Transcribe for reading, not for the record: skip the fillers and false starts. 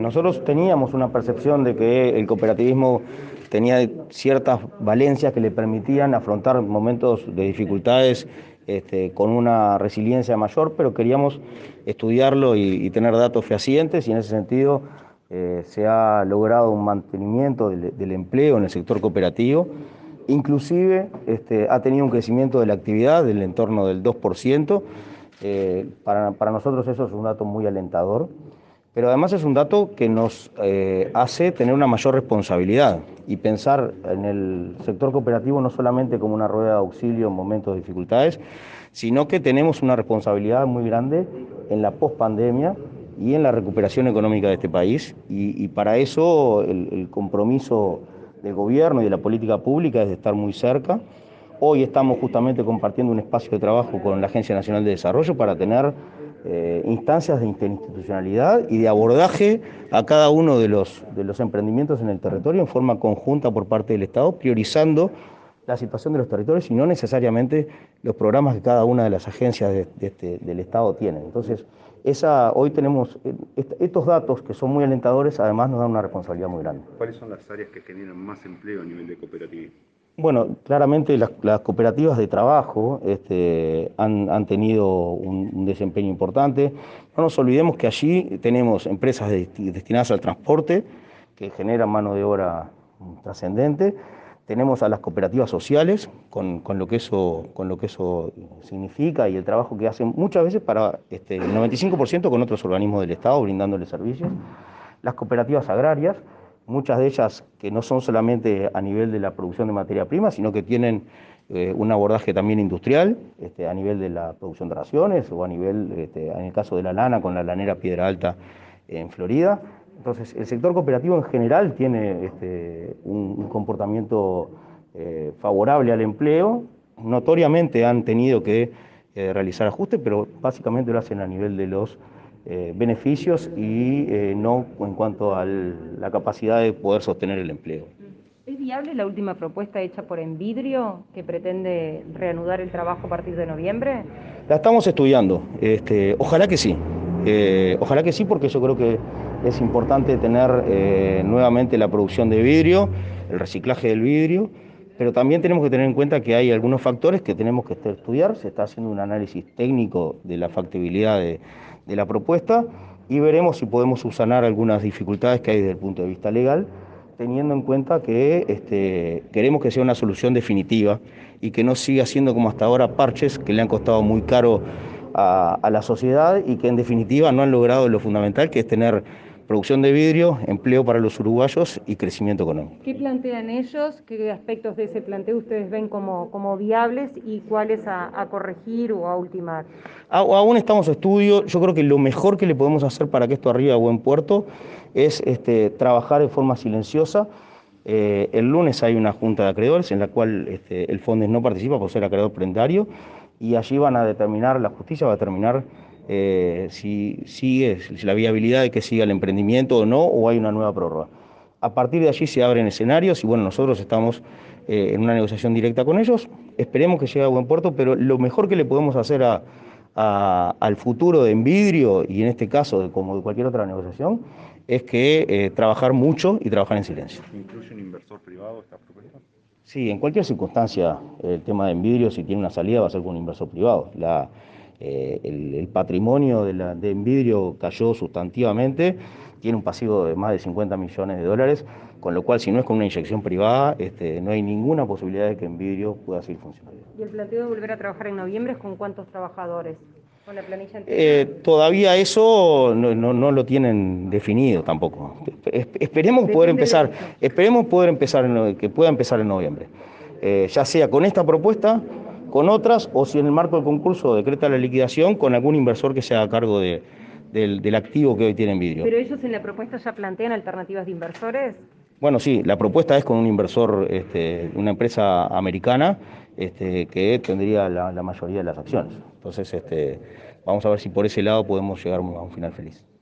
Nosotros teníamos una percepción de que el cooperativismo tenía ciertas valencias que le permitían afrontar momentos de dificultades con una resiliencia mayor, pero queríamos estudiarlo y tener datos fehacientes, y en ese sentido se ha logrado un mantenimiento del empleo en el sector cooperativo. Inclusive ha tenido un crecimiento de la actividad del entorno del 2%. Para nosotros eso es un dato muy alentador, pero además es un dato que nos hace tener una mayor responsabilidad y pensar en el sector cooperativo no solamente como una rueda de auxilio en momentos de dificultades, sino que tenemos una responsabilidad muy grande en la pospandemia y en la recuperación económica de este país, y para eso el compromiso del gobierno y de la política pública es de estar muy cerca. Hoy estamos justamente compartiendo un espacio de trabajo con la Agencia Nacional de Desarrollo para tener instancias de interinstitucionalidad y de abordaje a cada uno de los emprendimientos en el territorio en forma conjunta por parte del Estado, priorizando la situación de los territorios y no necesariamente los programas que cada una de las agencias del Estado tienen. Entonces, hoy tenemos estos datos que son muy alentadores, además nos dan una responsabilidad muy grande. ¿Cuáles son las áreas que generan más empleo a nivel de cooperativismo? Bueno, claramente las cooperativas de trabajo han tenido un desempeño importante. No nos olvidemos que allí tenemos empresas destinadas al transporte, que generan mano de obra trascendente. Tenemos a las cooperativas sociales, con lo que eso significa y el trabajo que hacen muchas veces para el 95% con otros organismos del Estado, brindándoles servicios. Las cooperativas agrarias, muchas de ellas que no son solamente a nivel de la producción de materia prima, sino que tienen un abordaje también industrial, a nivel de la producción de raciones o a nivel, en el caso de la lana, con la lanera Piedra Alta en Florida. Entonces, el sector cooperativo en general tiene un comportamiento favorable al empleo. Notoriamente han tenido que realizar ajustes, pero básicamente lo hacen a nivel de los beneficios y no en cuanto a la capacidad de poder sostener el empleo. ¿Es viable la última propuesta hecha por Envidrio, que pretende reanudar el trabajo a partir de noviembre? La estamos estudiando, ojalá que sí. Ojalá que sí, porque yo creo que es importante tener nuevamente la producción de vidrio, el reciclaje del vidrio, pero también tenemos que tener en cuenta que hay algunos factores que tenemos que estudiar. Se está haciendo un análisis técnico de la factibilidad de la propuesta y veremos si podemos subsanar algunas dificultades que hay desde el punto de vista legal, teniendo en cuenta que queremos que sea una solución definitiva y que no siga siendo como hasta ahora parches que le han costado muy caro a la sociedad y que en definitiva no han logrado lo fundamental, que es tener producción de vidrio, empleo para los uruguayos y crecimiento económico. ¿Qué plantean ellos? ¿Qué aspectos de ese planteo ustedes ven como viables y cuáles a corregir o a ultimar? Aún estamos en estudio. Yo creo que lo mejor que le podemos hacer para que esto arribe a buen puerto es trabajar de forma silenciosa. El lunes hay una junta de acreedores en la cual el Fondes no participa por ser acreedor prendario, y allí van a determinar, la justicia va a determinar si la viabilidad de que siga el emprendimiento o no, o hay una nueva prórroga. A partir de allí se abren escenarios y bueno, nosotros estamos en una negociación directa con ellos. Esperemos que llegue a buen puerto, pero lo mejor que le podemos hacer al futuro de Envidrio, y en este caso como de cualquier otra negociación, es que trabajar mucho y trabajar en silencio. ¿Incluye un inversor privado esta propuesta? Sí, en cualquier circunstancia el tema de Envidrio, si tiene una salida, va a ser con un inversor privado. El patrimonio de Envidrio cayó sustantivamente, tiene un pasivo de más de 50 millones de dólares, con lo cual si no es con una inyección privada, no hay ninguna posibilidad de que Envidrio pueda seguir funcionando. ¿Y el planteo de volver a trabajar en noviembre es con cuántos trabajadores? ¿Con la planilla entera? Todavía eso no lo tienen definido tampoco. Esperemos poder empezar, que pueda empezar en noviembre. Ya sea con esta propuesta, con otras, o si en el marco del concurso decreta la liquidación, con algún inversor que se haga cargo del activo que hoy tiene Envidrio. ¿Pero ellos en la propuesta ya plantean alternativas de inversores? Bueno, sí, la propuesta es con un inversor, una empresa americana, que tendría la mayoría de las acciones. Entonces, vamos a ver si por ese lado podemos llegar a un final feliz.